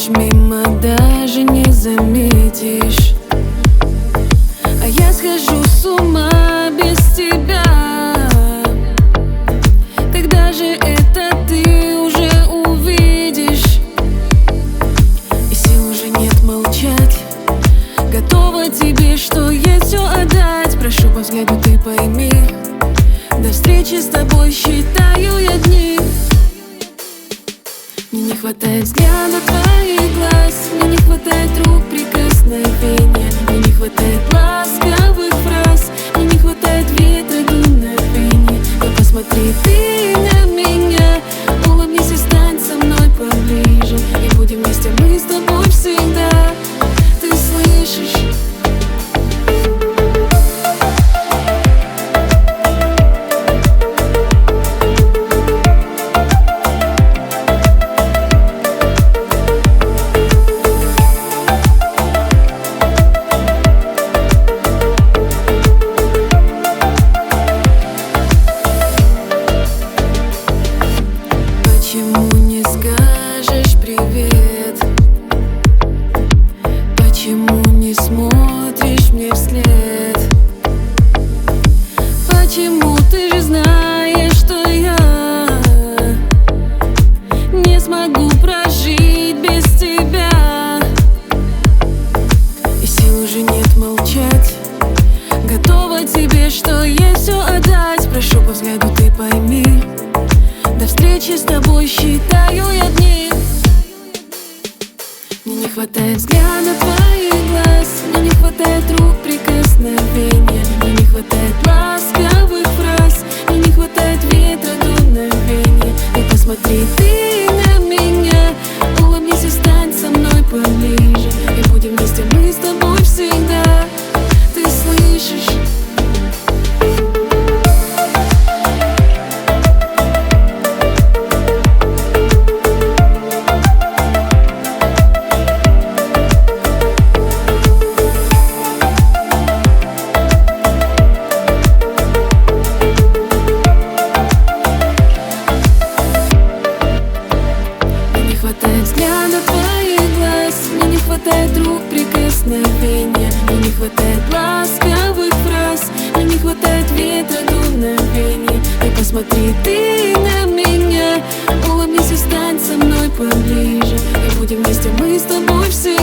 мимо, даже не заметишь. А я схожу с ума без тебя. Когда же это ты уже увидишь? И сил уже нет молчать. Готова тебе, что есть, все отдать. Прошу по взгляду, ты пойми. До встречи с тобой считаю я дни. Мне не хватает взгляда твоих глаз, мне не хватает рук, прикосновения, мне не хватает ласковых фраз, мне не хватает ветра, дуновения. Но посмотри ты на меня, улыбнись и стань со мной поближе, и будем вместе мы с тобой всегда. Ты слышишь? Почему не скажешь привет? Почему не смотришь мне вслед? Почему ты же знаешь, что я не смогу прожить без тебя? И сил уже нет молчать. Готова тебе, что есть, все отдать. Прошу по взгляду, ты пойми. До встречи с тобой считаю я дни. Мне не хватает взгляда твоих глаз, мне не хватает рук, прикосновения, мне не хватает ласковых фраз, мне не хватает ветра, дуновения. И посмотри ты на меня, улыбнись и стань со мной поближе, и будем вместе мы с тобой всегда. Ты слышишь? Взгляда твоих глаз, мне не хватает рук, прикосновения, мне не хватает ласковых фраз, мне не хватает ветра, дуновения. И посмотри ты на меня, улыбнись и стань со мной поближе, и будем вместе мы с тобой все.